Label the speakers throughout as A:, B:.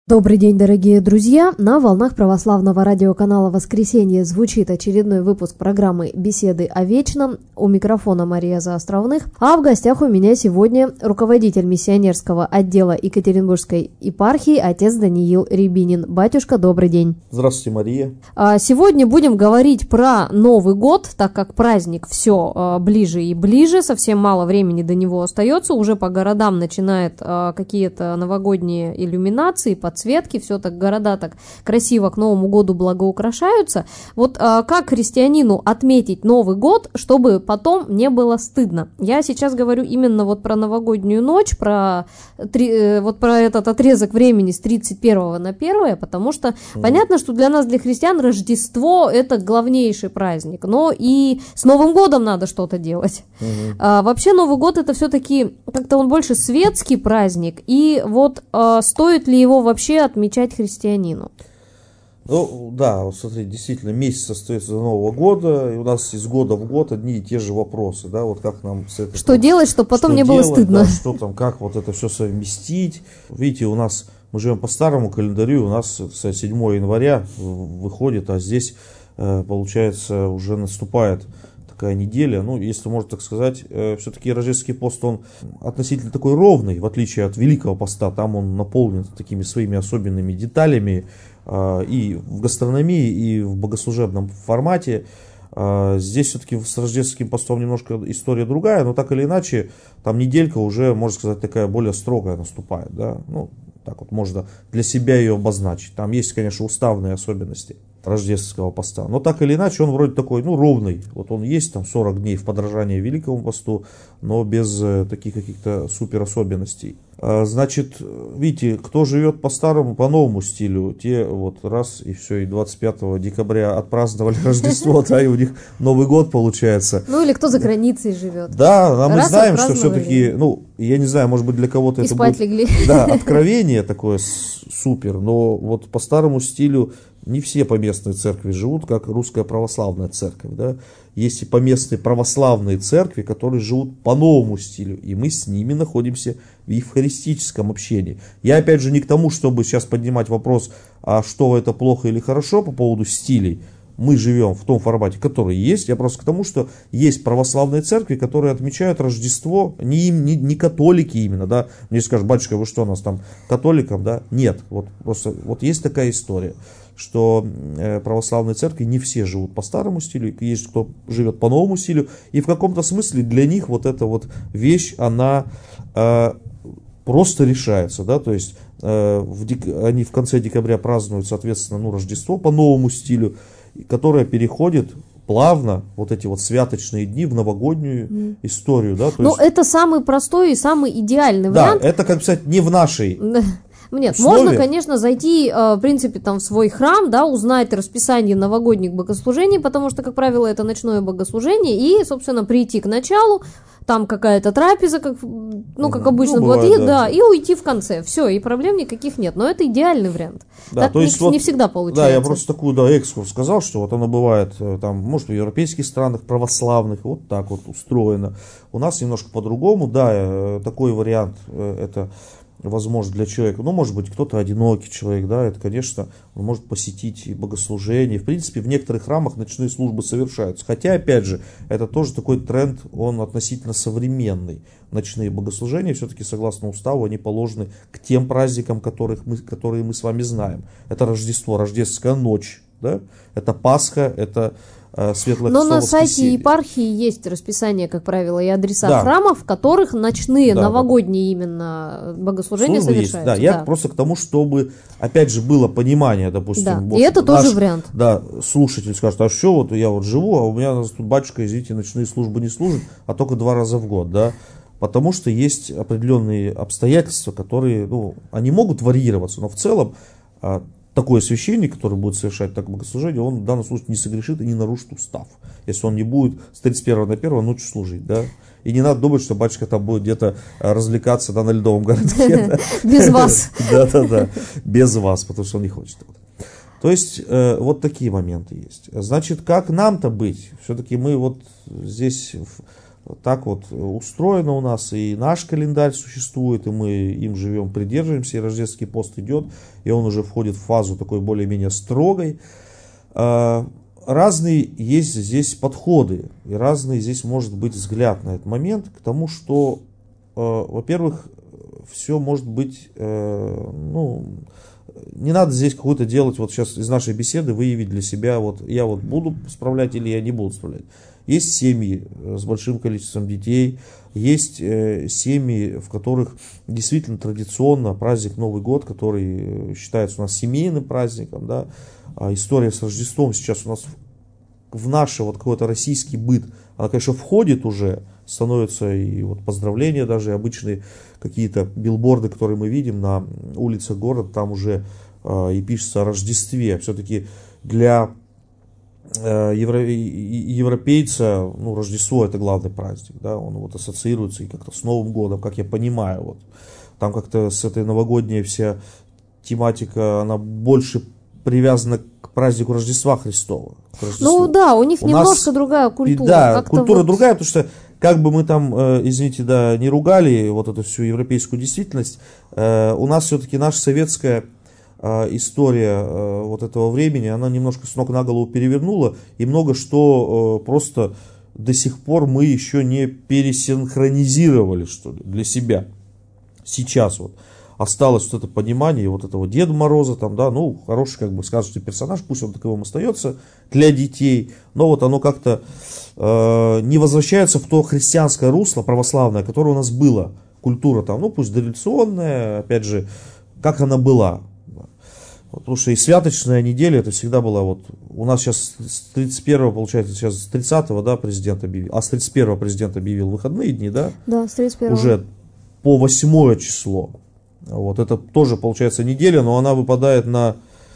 A: Добрый день, дорогие друзья! На волнах православного радиоканала «Воскресенье» звучит очередной выпуск программы «Беседы о вечном». У микрофона Мария Заостровных. А в гостях у меня сегодня руководитель миссионерского отдела Екатеринбургской епархии отец Даниил Рябинин. Батюшка, добрый день!
B: Здравствуйте, Мария!
A: Сегодня будем говорить про Новый год, так как праздник все ближе и ближе, совсем мало времени до него остается, уже по городам начинают какие-то новогодние иллюминации, подсветки, все так, города так красиво к Новому году благоукрашаются. Вот как христианину отметить Новый год, чтобы потом не было стыдно? Я сейчас говорю именно вот про новогоднюю ночь, про этот отрезок времени с 31 на 1, потому что понятно, что для нас, для христиан, Рождество – это главнейший праздник, но и с Новым годом надо что-то делать. Вообще Новый год – это все-таки как-то он больше светский праздник, и вот стоит ли его вообще отмечать христианину?
B: Ну, да, вот смотри, действительно, месяц остается до Нового года, и у нас из года в год одни и те же вопросы, да, вот как нам с этим...
A: Что делать, чтобы потом не было стыдно?
B: Да, что там, как вот это все совместить. Видите, у нас, мы живем по старому календарю, у нас 7 января выходит, а здесь, получается, уже наступает такая неделя. Ну, если можно так сказать, все-таки рождественский пост, он относительно такой ровный, в отличие от Великого поста, там он наполнен такими своими особенными деталями, и в гастрономии, и в богослужебном формате. Здесь все-таки с рождественским постом немножко история другая, но так или иначе, там неделька уже, можно сказать, такая более строгая наступает, да, ну, так вот можно для себя ее обозначить. Там есть, конечно, уставные особенности рождественского поста, но так или иначе он вроде такой, ну, ровный. Вот он есть, там 40 дней в подражание Великому посту, но без таких каких-то супер особенностей. Значит, видите, кто живет по старому, по новому стилю, те вот раз и все, и 25 декабря отпраздновали Рождество, да, и у них Новый год получается.
A: Ну, или кто за границей живет.
B: Да, а мы знаем, что все-таки, ну, я не знаю, может быть, для кого-то это будет,
A: легли.
B: Да, откровение такое супер, но вот по старому стилю не все поместные церкви живут, как русская православная церковь, да. Есть и поместные православные церкви, которые живут по новому стилю, и мы с ними находимся в евхаристическом общении. Я опять же не к тому, чтобы сейчас поднимать вопрос, а что это плохо или хорошо по поводу стилей. Мы живем в том формате, который есть. Я просто к тому, что есть православные церкви, которые отмечают Рождество, не католики именно, да. Мне скажут, батюшка, вы что, у нас там католикам, да? Нет, вот просто вот есть такая история, что православные церкви не все живут по старому стилю, есть кто живет по новому стилю, и в каком-то смысле для них вот эта вот вещь, она просто решается, да, то есть они в конце декабря празднуют, соответственно, ну, Рождество по новому стилю, которое переходит плавно, вот эти вот святочные дни, в новогоднюю историю, да.
A: Ну, это самый простой и самый идеальный вариант.
B: Да, это, как писать, не в нашей...
A: Нет,
B: условия.
A: можно, конечно, зайти, в принципе, там в свой храм, да, узнать расписание новогодних богослужений, потому что, как правило, это ночное богослужение, и, собственно, прийти к началу, там какая-то трапеза, как, ну, как обычно,
B: ну, бывает,
A: да, и уйти в конце. Все, и проблем никаких нет. Но это идеальный вариант. Да, так то есть не всегда получается.
B: Да, я просто такую, да, экскурс сказал, что вот оно бывает, там, может, в европейских странах православных, вот так вот устроено. У нас немножко по-другому, да, такой вариант, это... возможно для человека, ну, может быть, кто-то одинокий человек, да, это, конечно, он может посетить и богослужение. В принципе, в некоторых храмах ночные службы совершаются. Хотя, опять же, это тоже такой тренд, он относительно современный. Ночные богослужения, все-таки, согласно уставу, они положены к тем праздникам, которые мы с вами знаем. Это Рождество, рождественская ночь, да, это Пасха, это Светлое
A: Но
B: Христово
A: на сайте
B: воскресенье.
A: Епархии есть расписание, как правило, и адреса
B: Да.
A: храмов, в которых ночные,
B: Да,
A: новогодние именно богослужения
B: Службы есть,
A: совершаются.
B: да. Я просто к тому, чтобы, опять же, было понимание, допустим.
A: Да.
B: Вот
A: И это тоже вариант.
B: Да, слушатель скажет, а что вот я вот живу, а у меня тут батюшка, извините, ночные службы не служит, а только 2 раза в год, да. Потому что есть определенные обстоятельства, которые, ну, они могут варьироваться, но в целом такой священник, который будет совершать такое богослужение, он в данном случае не согрешит и не нарушит устав, если он не будет с 31 на 1 ночью служить, да. И не надо думать, что батюшка там будет где-то развлекаться, да, на ледовом городке.
A: Без вас.
B: Да, без вас, потому что он не хочет. То есть, вот такие моменты есть. Значит, как нам-то быть? Все-таки мы вот здесь так вот устроено у нас, и наш календарь существует, и мы им живем, придерживаемся, и рождественский пост идет, и он уже входит в фазу такой более-менее строгой. Разные есть здесь подходы, и разный здесь может быть взгляд на этот момент, к тому, что, во-первых, все может быть, не надо здесь какую-то делать, вот сейчас из нашей беседы выявить для себя, вот я вот буду справлять или я не буду справлять. Есть семьи с большим количеством детей, есть семьи, в которых действительно традиционно праздник Новый год, который считается у нас семейным праздником, да, а история с Рождеством сейчас у нас в наш вот какой-то российский быт, она, конечно, входит уже, становятся и вот поздравления даже, и обычные какие-то билборды, которые мы видим на улицах города, там уже и пишется о Рождестве. Все-таки для европейца, Рождество — это главный праздник, да, он вот ассоциируется и как-то с Новым годом, как я понимаю, вот. Там как-то с этой новогодней вся тематика, она больше привязана к празднику Рождества Христова.
A: Ну да, у них немножко другая культура.
B: Да, культура другая, потому что как бы мы там, извините, да, не ругали вот эту всю европейскую действительность, у нас все-таки наша советская история вот этого времени, она немножко с ног на голову перевернула, и много что просто до сих пор мы еще не пересинхронизировали, что ли, для себя. Сейчас вот осталось вот это понимание вот этого Деда Мороза, там, да, хороший, как бы, сказочный персонаж, пусть он таковым остается для детей, но вот оно как-то не возвращается в то христианское русло, православное, которое у нас было, культура там, пусть дореволюционная, опять же, как она была. Потому что и святочная неделя, это всегда была вот, у нас сейчас с 31-го, получается, сейчас с 30-го, да, президент объявил, а с 31-го президент объявил выходные дни, да?
A: Да, с 31-го.
B: Уже по 8 число. Вот, это тоже, получается, неделя, но она выпадает на...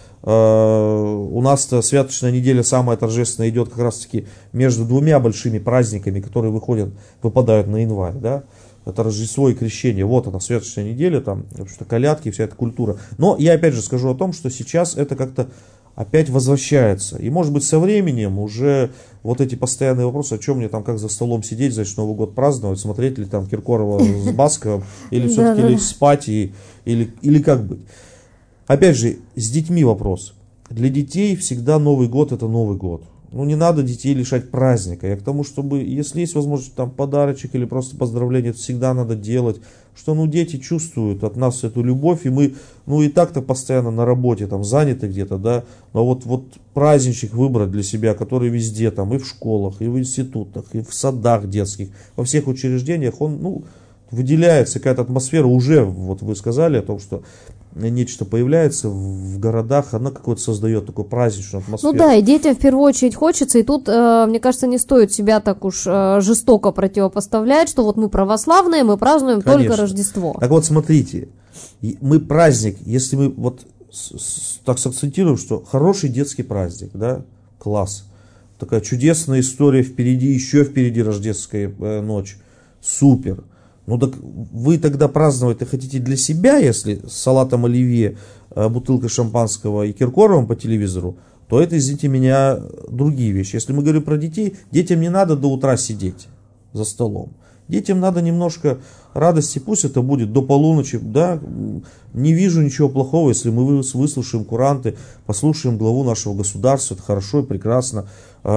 B: у нас-то святочная неделя самая торжественная идет как раз-таки между двумя большими праздниками, которые выпадают на январь, да? Это Рождество и Крещение. Вот она, святочная неделя, там, что колядки, вся эта культура. Но я опять же скажу о том, что сейчас это как-то опять возвращается. И может быть со временем уже вот эти постоянные вопросы, о чем мне там, как за столом сидеть, значит, Новый год праздновать, смотреть ли там Киркорова с Басковым, или все-таки лечь спать, или как быть. Опять же, с детьми вопрос. Для детей всегда Новый год — это Новый год. Не надо детей лишать праздника. Я к тому, чтобы, если есть возможность, там, подарочек или просто поздравление, это всегда надо делать. Что, дети чувствуют от нас эту любовь, и мы, и так-то постоянно на работе, там, заняты где-то, да. Но вот праздничек выбрать для себя, который везде, там, и в школах, и в институтах, и в садах детских, во всех учреждениях, он, выделяется какая-то атмосфера, уже, вот вы сказали о том, что нечто появляется в городах, она какой-то создает такую праздничную атмосферу.
A: Да, и детям в первую очередь хочется, и тут, мне кажется, не стоит себя так уж жестоко противопоставлять, что вот мы православные, мы празднуем только Рождество.
B: Так вот, смотрите, мы праздник, если мы вот так сакцентируем, что хороший детский праздник, да, класс, такая чудесная история впереди, еще впереди рождественская ночь, супер. Так вы тогда праздновать-то хотите для себя, если с салатом оливье, бутылкой шампанского и Киркоровым по телевизору, то это, извините меня, другие вещи. Если мы говорим про детей, детям не надо до утра сидеть за столом. Детям надо немножко радости, пусть это будет до полуночи, да, не вижу ничего плохого, если мы выслушаем куранты, послушаем главу нашего государства, это хорошо и прекрасно.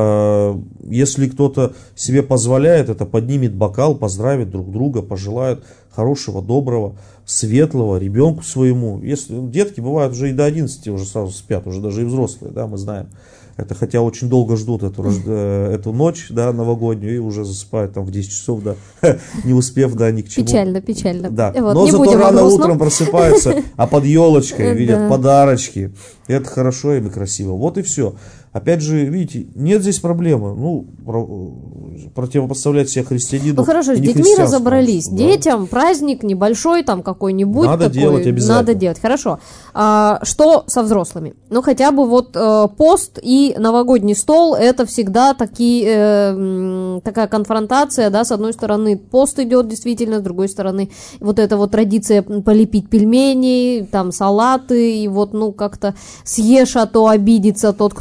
B: Если кто-то себе позволяет, это поднимет бокал, поздравит друг друга, пожелает хорошего, доброго, светлого ребенку своему. Если детки бывают уже и до 11 уже сразу спят, уже даже и взрослые, да, мы знаем. Это хотя очень долго ждут эту ночь, да, новогоднюю, и уже засыпают там в 10 часов, да, не успев, да, ни к чему.
A: Печально.
B: Да. Но зато рано утром просыпаются, а под елочкой видят подарочки. Это хорошо им и красиво. Вот и все. Опять же, видите, нет здесь проблемы. Противопоставлять себя христианину.
A: Хорошо, с детьми разобрались. Да. Детям праздник небольшой, там какой-нибудь.
B: Надо делать обязательно.
A: Надо делать, хорошо. Что со взрослыми? Хотя бы пост и новогодний стол, это всегда такая конфронтация, да, с одной стороны пост идет действительно, с другой стороны вот эта вот традиция полепить пельмени, там салаты, и как-то съешь, а то обидится тот, кто готовит.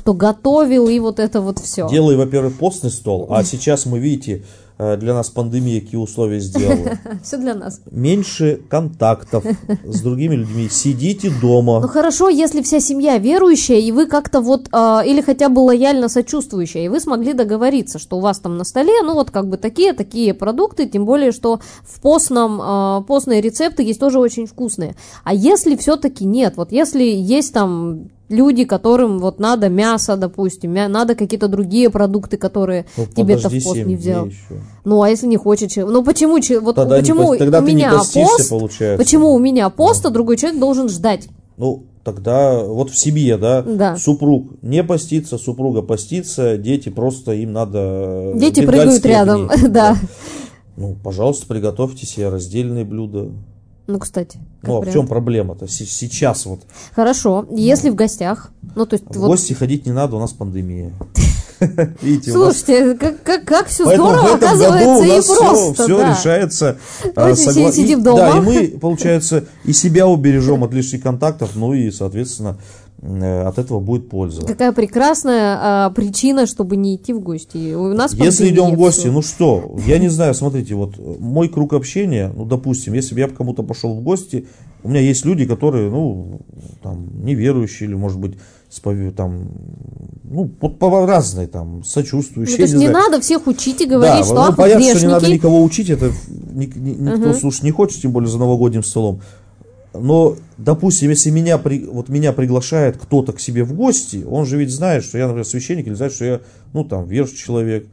A: готовил, и вот это вот все.
B: Делай, во-первых, постный стол, а сейчас мы, видите, для нас пандемия какие условия сделала.
A: Все для нас.
B: Меньше контактов с другими людьми. Сидите дома.
A: Ну хорошо, если вся семья верующая, и вы как-то вот, или хотя бы лояльно сочувствующая, и вы смогли договориться, что у вас там на столе, ну вот как бы такие продукты, тем более, что в постные рецепты есть тоже очень вкусные. А если все-таки нет, вот если есть там люди, которым вот надо мясо, допустим, надо какие-то другие продукты, которые тебе-то в пост не взял. Ну, а если не хочет человек? Ну, почему, вот
B: тогда
A: почему
B: тогда
A: у меня пост,
B: получается.
A: Почему у меня пост, а другой человек должен ждать?
B: Ну, тогда вот в семье, да, супруг не постится, супруга постится, дети просто им надо...
A: Дети прыгают рядом, да.
B: Ну, пожалуйста, приготовьте себе раздельные блюда.
A: Ну, кстати.
B: Ну, а в чем проблема-то? Сейчас вот.
A: Хорошо, если в гостях. Ну, то есть
B: в гости ходить не надо, у нас пандемия.
A: Видите, слушайте, как все здорово, оказывается, и просто.
B: Все решается.
A: Сидим дома.
B: Да, и мы, получается, и себя убережем от лишних контактов, ну и, соответственно, от этого будет польза.
A: Какая прекрасная причина, чтобы не идти в гости. У нас
B: если идем в гости, ну что, я не знаю, смотрите, вот мой круг общения, ну, допустим, если бы я к кому-то пошел в гости, у меня есть люди, которые, ну, там, неверующие или, может быть, там, ну, разные, там, сочувствующие.
A: Ну, то есть не надо всех учить и говорить, что ах,
B: понятно,
A: грешники.
B: что не надо никого учить, это никто слушать не хочет, тем более за новогодним столом. Но, допустим, если меня приглашает кто-то к себе в гости, он же ведь знает, что я, например, священник, или знает, что я, ну, там, верующий человек,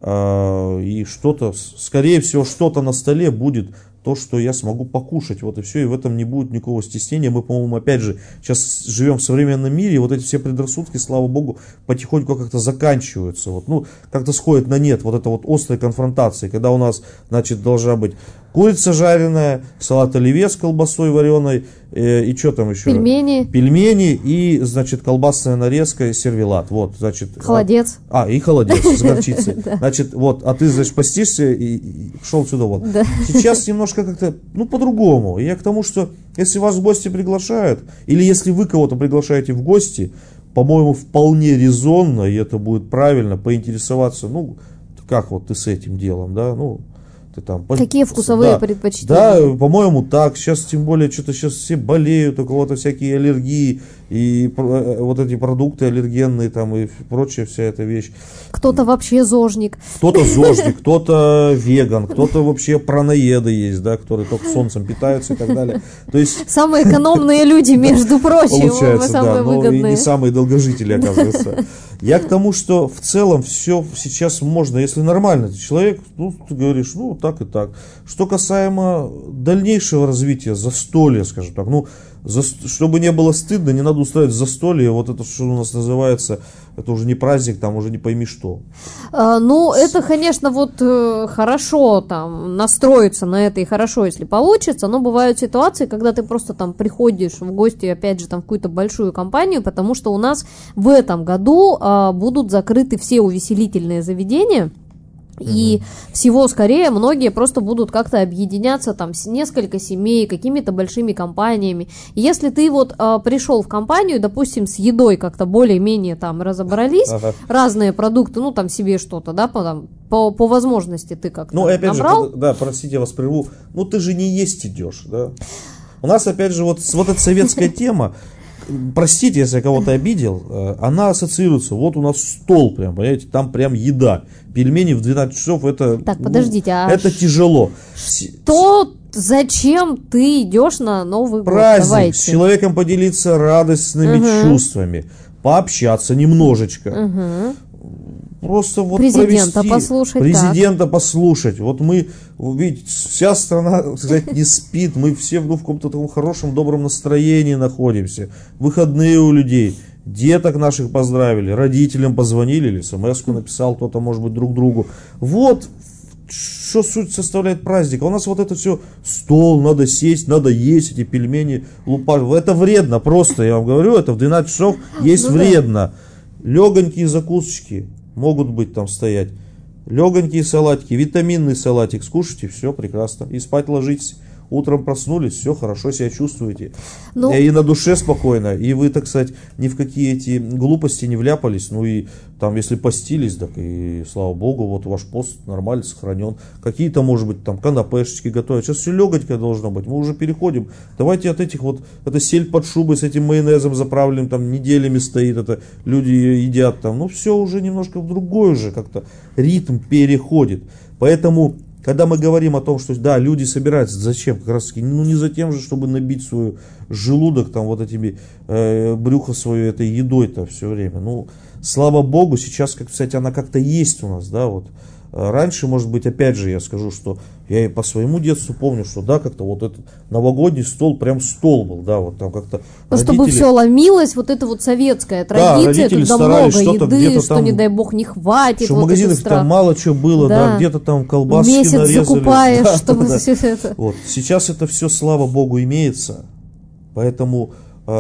B: и что-то, скорее всего, что-то на столе будет, то, что я смогу покушать, вот и все, и в этом не будет никакого стеснения. Мы, по-моему, опять же, сейчас живем в современном мире, и вот эти все предрассудки, слава богу, потихоньку как-то заканчиваются, вот, ну, как-то сходит на нет вот это вот острой конфронтации, когда у нас, значит, должна быть курица жареная, салат оливье с колбасой вареной, и что там еще? Пельмени и, значит, колбасная нарезка и сервелат. Вот, значит.
A: Холодец.
B: И холодец с горчицей. Значит, вот, а ты, значит, постишься и шел сюда вот. Сейчас немножко как-то, ну, по-другому. Я к тому, что если вас в гости приглашают, или если вы кого-то приглашаете в гости, по-моему, вполне резонно, и это будет правильно, поинтересоваться, ну, как вот ты с этим делом, да, ну, там,
A: какие вкусовые предпочтения?
B: Да, по-моему, так. Сейчас, тем более, что-то сейчас все болеют, у кого-то всякие аллергии, и вот эти продукты аллергенные, там, и прочая вся эта вещь.
A: Кто-то вообще зожник.
B: Кто-то зожник, кто-то веган, кто-то вообще праноеды есть, да, которые только солнцем питаются и так далее. То есть...
A: Самые экономные люди, между прочим.
B: Получается,
A: самые выгодные.
B: Но и не самые долгожители, оказывается. Я к тому, что в целом все сейчас можно, если нормально человек, ну, ты говоришь, ну, так и так. Что касаемо дальнейшего развития, застолья, скажем так, ну, чтобы не было стыдно, не надо устраивать застолье, вот это, что у нас называется, это уже не праздник, там уже не пойми что.
A: Ну, это, конечно, вот хорошо там настроиться на это, и хорошо, если получится, но бывают ситуации, когда ты просто там приходишь в гости, опять же, там в какую-то большую компанию, потому что у нас в этом году будут закрыты все увеселительные заведения. И всего скорее многие просто будут как-то объединяться там с несколько семей, какими-то большими компаниями. И если ты вот пришел в компанию, допустим, с едой как-то более-менее там разобрались, разные продукты, ну там себе что-то, да, по возможности ты как-то
B: ну, опять
A: набрал.
B: же, да, простите, я вас прерву, ну ты же не есть идешь, да. У нас, опять же, вот эта советская тема, простите, если я кого-то обидел, она ассоциируется, вот у нас стол прям, понимаете, там прям еда. Пельмени в 12 часов это,
A: так, подождите,
B: это тяжело.
A: Зачем ты идешь на Новый год?
B: Праздник,
A: Давайте.
B: с человеком поделиться радостными чувствами, пообщаться немножечко. Просто вот
A: президента послушать.
B: Президента послушать. Вот мы, видите, вся страна, так сказать, не спит, мы все в каком-то таком хорошем, добром настроении находимся. Выходные у людей. Деток наших поздравили, родителям позвонили или смс-ку написал кто-то, может быть, друг другу. Вот что суть составляет праздник. А у нас вот это все, стол, надо сесть, надо есть эти пельмени, лупаш. Это вредно просто, я вам говорю, это в 12 часов есть вредно. Легонькие закусочки могут быть там стоять. Легонькие салатики, витаминный салатик скушайте, все прекрасно. И спать ложитесь. утром проснулись, все, хорошо себя чувствуете.
A: Ну,
B: И на душе спокойно, и вы, так сказать, ни в какие эти глупости не вляпались, ну и там, если постились, так и слава богу, вот ваш пост нормально сохранен. Какие-то, может быть, там канапешечки готовят. Сейчас все легонькое должно быть. Мы уже переходим. Давайте от этих вот, это сель под шубой с этим майонезом заправленным, там неделями стоит, это люди едят там. Ну все уже немножко в другой уже как-то ритм переходит. Поэтому, когда мы говорим о том, что да, люди собираются, зачем? Как раз таки, ну не за тем же, чтобы набить свой желудок там вот этими, брюхо свое этой едой-то все время. Ну, слава богу, сейчас, как, кстати, она как-то есть у нас, да, вот. Раньше, может быть, опять же, я скажу, что я и по своему детству помню, что, да, как-то вот этот новогодний стол, прям стол был, да, вот там как-то
A: но родители... чтобы все ломилось, вот это вот советская традиция, когда много еды, что, там, не дай бог, не хватит.
B: Что
A: вот
B: в магазинах там мало чего было, да, где-то там колбаски
A: месяц
B: нарезали.
A: Закупаешь,
B: да,
A: чтобы
B: да.
A: все это.
B: Вот. Сейчас это все, слава богу, имеется, поэтому...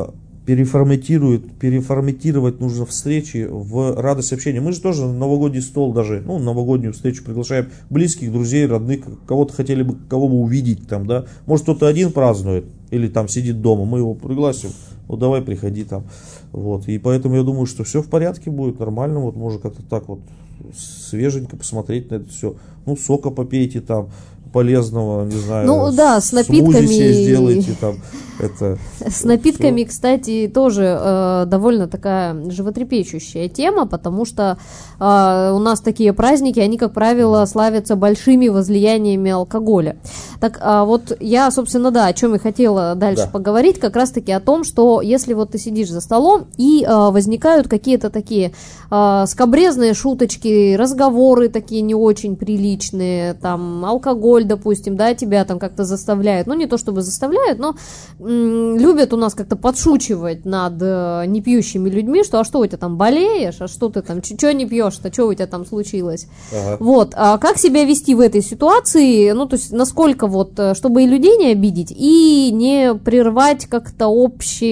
B: переформатировать нужно встречи в радость общения. Мы же тоже на новогодний стол даже, ну, новогоднюю встречу приглашаем близких, друзей, родных, кого-то хотели бы, кого бы увидеть там, да. Может, кто-то один празднует или там сидит дома, мы его пригласим, ну, давай, приходи там. Вот. И поэтому я думаю, что все в порядке будет, нормально, вот, можно как-то так вот свеженько посмотреть на это все. Ну, сока попейте там, полезного, не знаю,
A: ну да, с напитками
B: сделайте там это.
A: С напитками, кстати, тоже довольно такая животрепещущая тема, потому что у нас такие праздники, они, как правило, славятся большими возлияниями алкоголя. Так вот я, собственно, да, о чем и хотела дальше поговорить, как раз-таки о том, что если вот ты сидишь за столом и возникают какие-то такие скабрезные шуточки, разговоры такие не очень приличные, там алкоголь, допустим, да, тебя там как-то заставляют, ну не то чтобы заставляют, но любят у нас как-то подшучивать над непьющими людьми, что а что у тебя там болеешь, а что ты там, что не пьешь-то, что у тебя там случилось. Ага. Вот, а как себя вести в этой ситуации, ну то есть насколько вот, чтобы и людей не обидеть, и не прервать как-то общей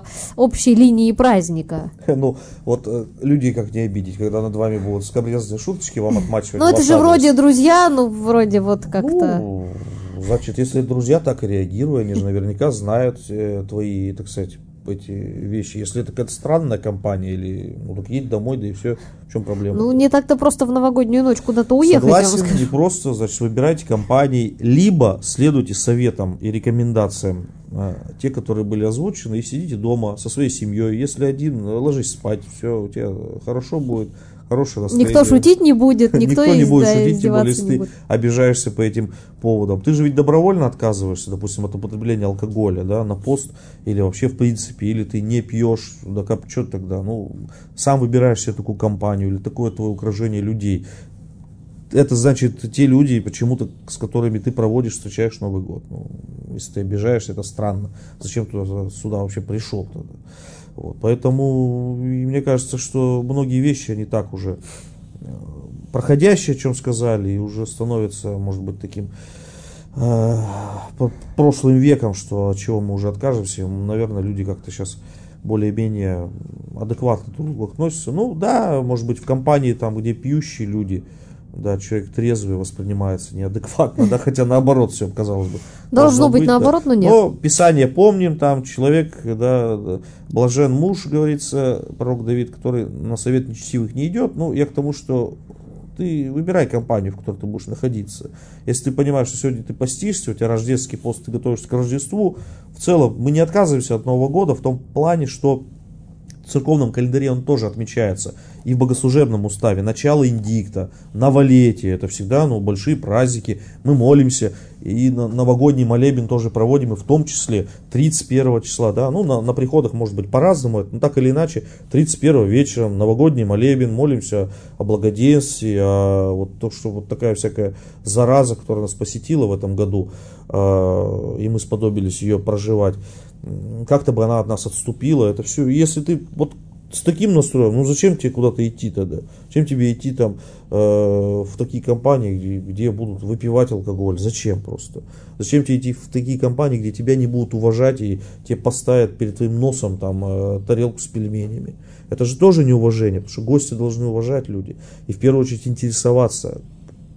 A: линии праздника.
B: Ну, вот люди как не обидеть, когда над вами будут скабрезные шуточки, вам отмачивать.
A: Ну это же вроде друзья, ну вроде вот как-то...
B: Ну, значит, если друзья так и реагируют, они же наверняка знают твои, так сказать, эти вещи. Если это какая-то странная компания, или ну так едь домой, да и все, в чем проблема?
A: Ну не так-то просто в новогоднюю ночь куда-то уехать.
B: Согласен, не просто, значит, выбирайте компании, либо следуйте советам и рекомендациям, те, которые были озвучены, и сидите дома со своей семьей. Если один, ложись спать, все, у тебя хорошо будет. Хорошее настроение.
A: Никто шутить не будет, никто
B: не будет шутить, тем более,
A: если
B: ты обижаешься по этим поводам. Ты же ведь добровольно отказываешься, допустим, от употребления алкоголя, да, на пост, или вообще в принципе, или ты не пьешь, да как, что тогда, ну, сам выбираешь себе такую компанию, или такое твое окружение людей. Это значит, те люди, почему-то, с которыми ты проводишь, встречаешь Новый год. Ну, если ты обижаешься, это странно. Зачем ты сюда вообще пришел тогда? Вот, поэтому мне кажется, что многие вещи, они так уже проходящие, о чем сказали, и уже становятся, может быть, таким прошлым веком, что от чего мы уже откажемся. Наверное, люди как-то сейчас более-менее адекватно друг к другу относятся. Ну да, может быть, в компании, там, где пьющие люди, да, человек трезвый воспринимается неадекватно, да, хотя наоборот все, казалось бы.
A: Должно быть наоборот,
B: да.
A: Но нет.
B: Но Писание помним, там человек, да, блажен муж, говорится, пророк Давид, который на совет нечестивых не идет. Ну, я к тому, что ты выбирай компанию, в которой ты будешь находиться. Если ты понимаешь, что сегодня ты постишься, у тебя рождественский пост, ты готовишься к Рождеству, в целом мы не отказываемся от Нового года в том плане, что в церковном календаре он тоже отмечается. И в богослужебном уставе. Начало индикта, новолетие. Это всегда большие праздники. Мы молимся. И новогодний молебен тоже проводим. И в том числе 31 числа. Да? Ну, на приходах может быть по-разному. Но так или иначе, 31 вечером новогодний молебен. Молимся о благоденствии. О вот то, что вот такая всякая зараза, которая нас посетила в этом году. И мы сподобились ее проживать. Как-то бы она от нас отступила. Это все. Если ты вот с таким настроем, ну зачем тебе куда-то идти тогда? Зачем тебе идти там в такие компании, где будут выпивать алкоголь? Зачем просто? Зачем тебе идти в такие компании, где тебя не будут уважать и тебе поставят перед твоим носом там тарелку с пельменями? Это же тоже неуважение, потому что гости должны уважать люди. И в первую очередь интересоваться,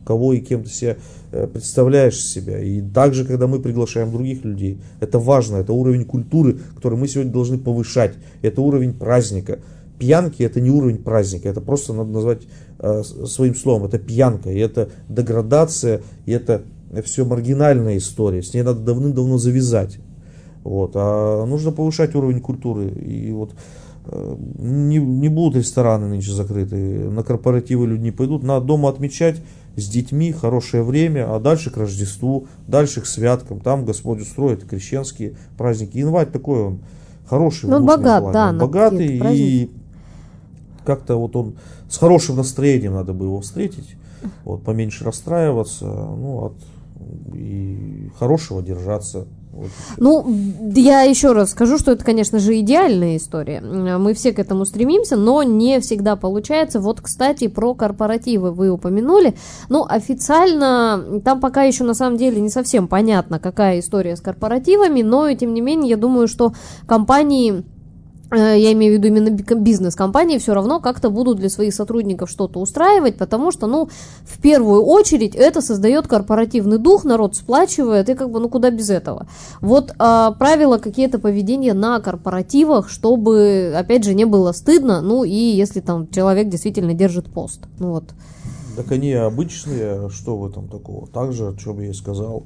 B: кого и кем ты себя представляешь себя. И также, когда мы приглашаем других людей, это важно, это уровень культуры, который мы сегодня должны повышать, это уровень праздника. Пьянки — это не уровень праздника, это просто надо назвать своим словом, это пьянка, и это деградация, и это все маргинальная история, с ней надо давным-давно завязать. Вот. А нужно повышать уровень культуры. И вот не будут рестораны нынче закрыты, на корпоративы люди не пойдут, надо дома отмечать с детьми хорошее время, а дальше к Рождеству, дальше к святкам, там Господь устроит крещенские праздники. Январь такой он хороший,
A: он богат,
B: плане.
A: да,
B: Он богатый, и как-то вот он с хорошим настроением надо бы его встретить, вот, поменьше расстраиваться, ну, и хорошего держаться. Вот.
A: Ну, я еще раз скажу, что это, конечно же, идеальная история. Мы все к этому стремимся, но не всегда получается. Вот, кстати, про корпоративы вы упомянули. Ну, официально там пока еще на самом деле не совсем понятно, какая история с корпоративами, но, тем не менее, я думаю, что компании... Я имею в виду именно бизнес-компании, все равно как-то будут для своих сотрудников что-то устраивать, потому что, ну, в первую очередь это создает корпоративный дух, народ сплачивает, и как бы, ну, куда без этого. Вот правила какие-то поведения на корпоративах, чтобы, опять же, не было стыдно, ну, и если там человек действительно держит пост, ну, вот.
B: Так они обычные, что в этом такого? Также, о чем я и сказал,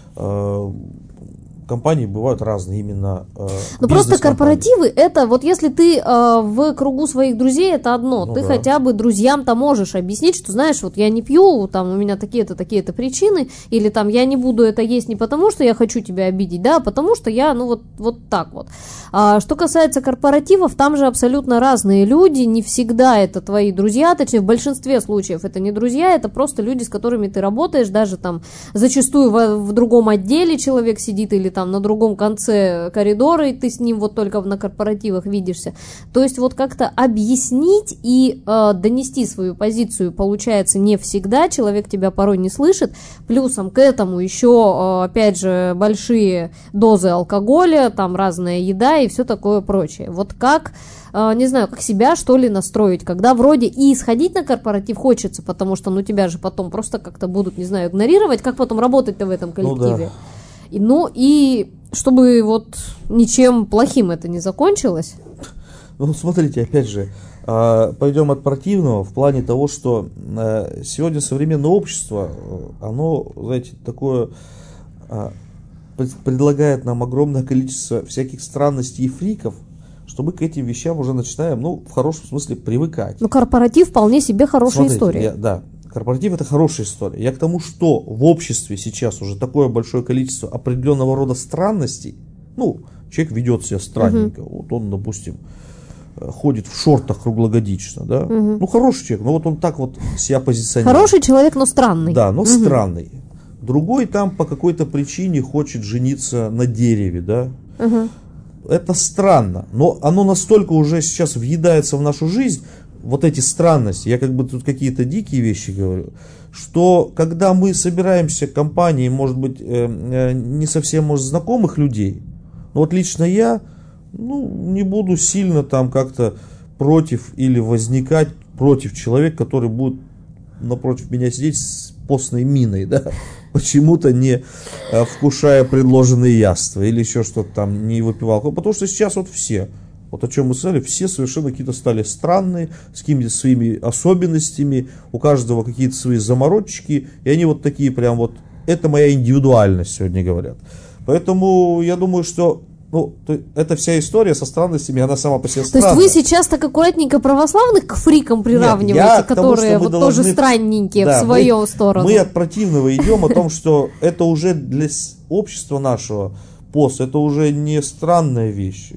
B: компании бывают разные, именно
A: ну просто корпоративы, это вот если ты в кругу своих друзей, это одно, ну, ты хотя бы друзьям-то можешь объяснить, что, знаешь, вот я не пью, там у меня такие-то причины, или там я не буду это есть не потому, что я хочу тебя обидеть, да, а потому что я, ну вот так вот. Что касается корпоративов, там же абсолютно разные люди, не всегда это твои друзья, точнее в большинстве случаев это не друзья, это просто люди, с которыми ты работаешь, даже там зачастую в другом отделе человек сидит или там на другом конце коридора, и ты с ним вот только на корпоративах видишься. То есть вот как-то объяснить и донести свою позицию получается не всегда, человек тебя порой не слышит, плюсом к этому еще, опять же, большие дозы алкоголя, там разная еда и все такое прочее. Вот как, не знаю, как себя, что ли, настроить, когда вроде и сходить на корпоратив хочется, потому что, ну, тебя же потом просто как-то будут, не знаю, игнорировать, как потом работать-то в этом коллективе. Ну, да. Ну и чтобы вот ничем плохим это не закончилось.
B: Ну, смотрите, опять же, пойдем от противного в плане того, что сегодня современное общество, оно, знаете, такое предлагает нам огромное количество всяких странностей и фриков, что мы к этим вещам уже начинаем, ну, в хорошем смысле привыкать.
A: Ну, корпоратив вполне себе хорошая история.
B: Да. Корпоратив — это хорошая история. Я к тому, что в обществе сейчас уже такое большое количество определенного рода странностей. Ну, человек ведет себя странненько. Вот он, допустим, ходит в шортах круглогодично, да. Ну, хороший человек, но вот он так вот себя позиционирует.
A: Хороший человек, но странный.
B: Да, но странный. Другой там по какой-то причине хочет жениться на дереве, да. Это странно, но оно настолько уже сейчас въедается в нашу жизнь, вот эти странности, я как бы тут какие-то дикие вещи говорю, что когда мы собираемся компанией, может быть, не совсем, может, знакомых людей, но вот лично я, ну, не буду сильно там как-то против или возникать против человека, который будет напротив меня сидеть с постной миной, да, почему-то не вкушая предложенные яства или еще что-то там, не выпивал, потому что сейчас вот все, вот о чем мы сказали, все совершенно какие-то стали странные, с какими-то своими особенностями, у каждого какие-то свои заморочки, и они вот такие прям вот, это моя индивидуальность сегодня говорят. Поэтому я думаю, что ну, эта вся история со странностями, она сама по себе странная.
A: То есть вы сейчас так аккуратненько православных к фрикам приравниваете, которые вот тоже странненькие в свою сторону?
B: Мы от противного идем о том, что это уже для общества нашего пост, это уже не странная вещь.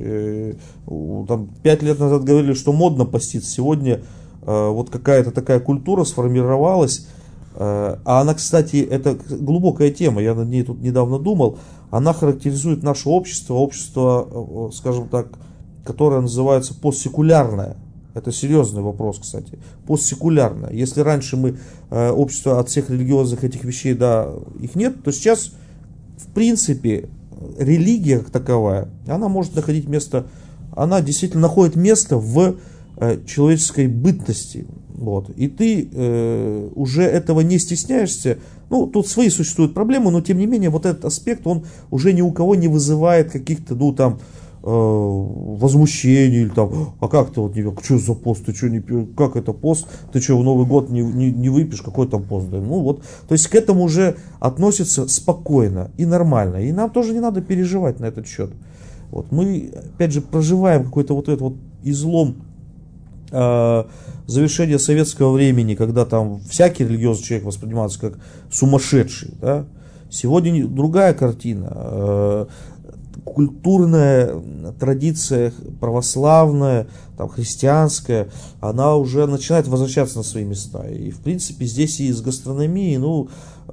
B: Там 5 лет назад говорили, что модно поститься. Сегодня вот какая-то такая культура сформировалась. А она, кстати, это глубокая тема, я над ней тут недавно думал. Она характеризует наше общество, скажем так, которое называется постсекулярное. Это серьезный вопрос, кстати. Постсекулярное. Если раньше мы общество от всех религиозных этих вещей, да, их нет, то сейчас, в принципе, религия как таковая, она может находить место, она действительно находит место в человеческой бытности. Вот. И ты уже этого не стесняешься. Ну, тут свои существуют проблемы, но тем не менее вот этот аспект, он уже ни у кого не вызывает каких-то, ну, там, возмущений, или там, а как ты вот не, что за пост, ты что не пьешь, как это пост, ты что в Новый год не выпьешь, какой там пост, да? Ну вот, то есть к этому уже относятся спокойно и нормально, и нам тоже не надо переживать на этот счет. Вот, мы, опять же, проживаем какой-то вот этот вот излом завершения советского времени, когда там всякий религиозный человек воспринимался как сумасшедший, да? Сегодня другая картина. Культурная традиция православная, там, христианская, она уже начинает возвращаться на свои места. И, в принципе, здесь и с гастрономией, ну,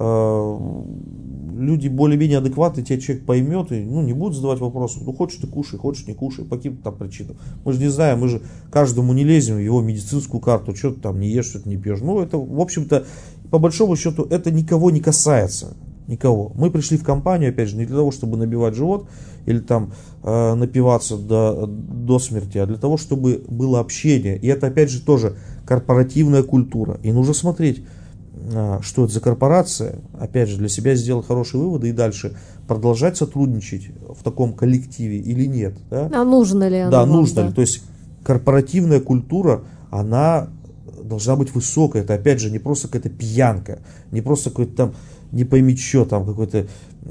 B: люди более-менее адекватные, тебя человек поймет, и, ну, не будут задавать вопросы, ну, хочешь ты кушай, хочешь не кушай, по каким-то там причинам. Мы же не знаем, мы же каждому не лезем в его медицинскую карту, что ты там не ешь, что ты не пьешь. Ну, это, в общем-то, по большому счету, это никого не касается. Никого. Мы пришли в компанию, опять же, не для того, чтобы набивать живот или там напиваться до смерти, а для того, чтобы было общение. И это, опять же, тоже корпоративная культура. И нужно смотреть, что это за корпорация, опять же, для себя сделать хорошие выводы и дальше продолжать сотрудничать в таком коллективе или нет. Да?
A: А нужно ли оно?
B: Да,
A: вам,
B: нужно
A: да?
B: ли. То есть корпоративная культура, она должна быть высокая. Это, опять же, не просто какая-то пьянка, не просто какой-то там не пойми что, там какой-то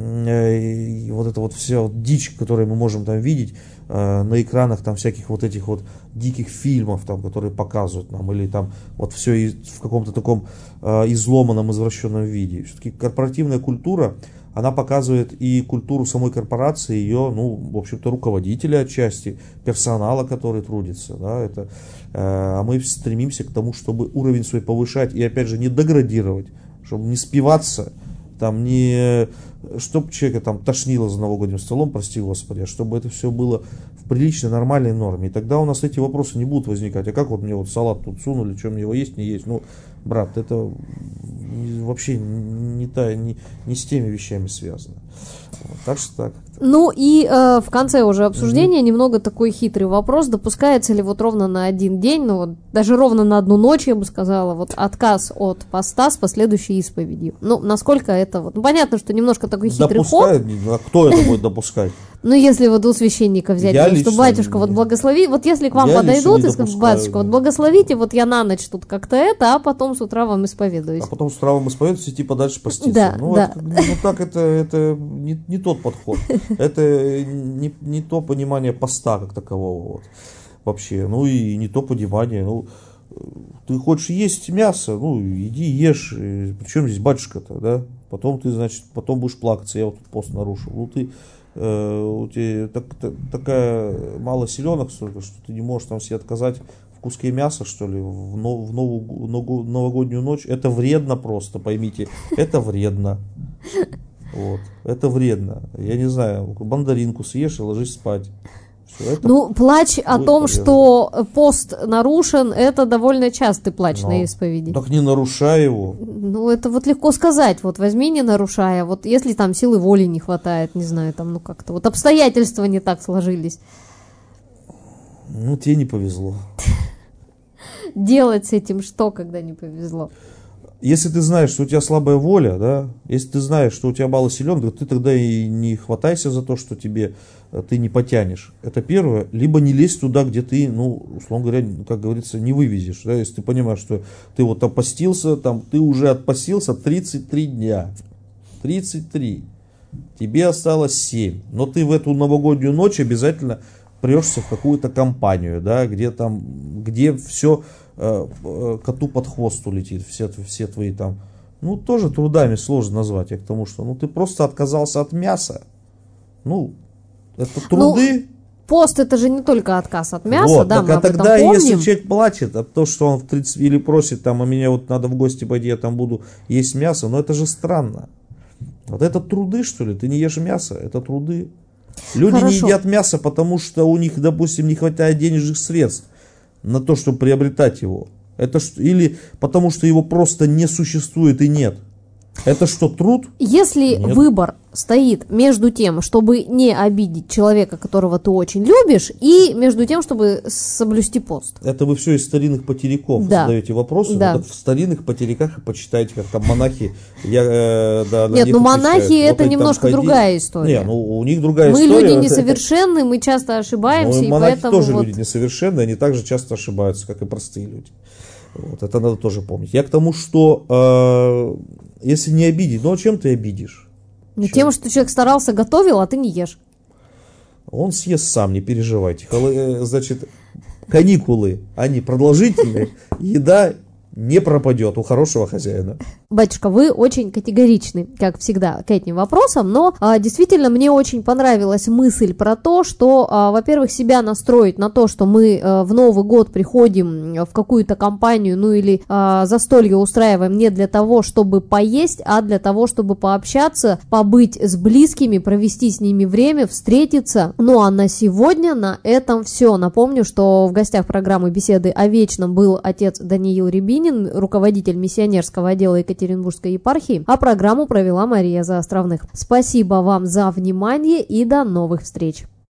B: вот это вот вся вот дичь, которую мы можем там видеть на экранах там всяких вот этих вот диких фильмов, там, которые показывают нам, или там вот все в каком-то таком изломанном, извращенном виде. Все-таки корпоративная культура, она показывает и культуру самой корпорации, ее, ну, в общем-то, руководителя отчасти, персонала, который трудится, да, это, а мы стремимся к тому, чтобы уровень свой повышать и, опять же, не деградировать, чтобы не спиваться, там не, чтобы человека там тошнило за новогодним столом, прости господи, а чтобы это все было в приличной, нормальной норме. И тогда у нас эти вопросы не будут возникать. А как вот мне вот салат тут сунули, что мне его есть, не есть? Ну, брат, это вообще не с теми вещами связано. Вот, так что так.
A: Ну и в конце уже обсуждения немного такой хитрый вопрос. Допускается ли вот ровно на один день, ну вот даже ровно на одну ночь, я бы сказала, вот отказ от поста с последующей исповедью? Ну, насколько это вот... Ну, понятно, что немножко такой хитрый ход.
B: А кто это будет допускать?
A: Ну, если вот у священника взять, что батюшка вот благослови, вот если к вам подойдут и скажут, батюшка, вот благословите, вот я на ночь тут как-то это, а потом с утра вам исповедуюсь.
B: А потом с утра вам исповедуюсь, идти подальше поститься.
A: Да,
B: ну,
A: да.
B: Так это не тот подход. Это не то понимание поста как такового вот, вообще. Ну и не то понимание. Ну, ты хочешь есть мясо, ну иди ешь. Причем здесь батюшка-то, да? Потом ты, значит, потом будешь плакаться, я вот тут пост нарушил. Ну ты у тебя такая мало селенок, что ты не можешь там себе отказать в куске мяса, что ли, в новогоднюю ночь. Это вредно просто, поймите. Это вредно. Вот. Это вредно. Я не знаю, мандаринку съешь и ложись спать. Все,
A: ну, плач о том, полезно. Что пост нарушен, это довольно частый плач на исповеди.
B: Так не нарушай его.
A: Ну, это вот легко сказать. Вот возьми, не нарушая. Вот если там силы воли не хватает, не знаю, там, ну как-то. Вот обстоятельства не так сложились.
B: Ну, тебе не повезло.
A: Делать с этим что, когда не повезло?
B: Если ты знаешь, что у тебя слабая воля, да, если ты знаешь, что у тебя мало силен, то ты тогда и не хватайся за то, что ты не потянешь. Это первое. Либо не лезь туда, где ты, ну, условно говоря, как говорится, не вывезешь. Да? Если ты понимаешь, что ты вот опостился, там, ты уже отпостился 33 дня. 33. Тебе осталось 7. Но ты в эту новогоднюю ночь обязательно прешься в какую-то компанию, да, где все коту под хвост улетит, все твои там, ну, тоже трудами сложно назвать, я к тому, что, ну, ты просто отказался от мяса, ну, это труды.
A: Ну, пост это же не только отказ от мяса,
B: вот,
A: да,
B: так,
A: мы об этом
B: тогда,
A: помним.
B: Если человек платит, а то, что он в 30 или просит, там, а меня вот надо в гости пойти, я там буду есть мясо, но это же странно. Вот это труды, что ли, ты не ешь мясо, это труды. Люди не едят мясо, потому что у них, допустим, не хватает денежных средств на то, чтобы приобретать его. Или потому что его просто не существует и нет. Это что, труд?
A: Если
B: Нет.
A: выбор стоит между тем, чтобы не обидеть человека, которого ты очень любишь, и между тем, чтобы соблюсти пост.
B: Это вы все из старинных потеряков задаете вопросы.
A: Да.
B: Вот в старинных потеряках и почитайте, как там монахи. Нет,
A: ну монахи это немножко другая история.
B: Нет, ну у них другая
A: мы
B: история.
A: Мы люди несовершенны, мы часто ошибаемся.
B: Ну,
A: и
B: монахи
A: поэтому
B: тоже
A: вот...
B: люди несовершенные, они также часто ошибаются, как и простые люди. Вот, это надо тоже помнить. Я к тому, что если не обидеть, ну а чем ты обидишь?
A: Ну, тем, что человек старался, готовил, а ты не ешь.
B: Он съест сам, не переживайте. Значит, каникулы, они продолжительные, еда не пропадет у хорошего хозяина.
A: Батюшка, вы очень категоричны, как всегда, к этим вопросам, но действительно мне очень понравилась мысль про то, что, во-первых, себя настроить на то, что мы в Новый год приходим в какую-то компанию, ну или застолье устраиваем не для того, чтобы поесть, а для того, чтобы пообщаться, побыть с близкими, провести с ними время, встретиться. Ну а на сегодня на этом все. Напомню, что в гостях программы «Беседы о вечном» был отец Даниил Рябинин, руководитель миссионерского отдела Екатеринбургской епархии, а программу провела Мария Заостровных. Спасибо вам за внимание и до новых встреч!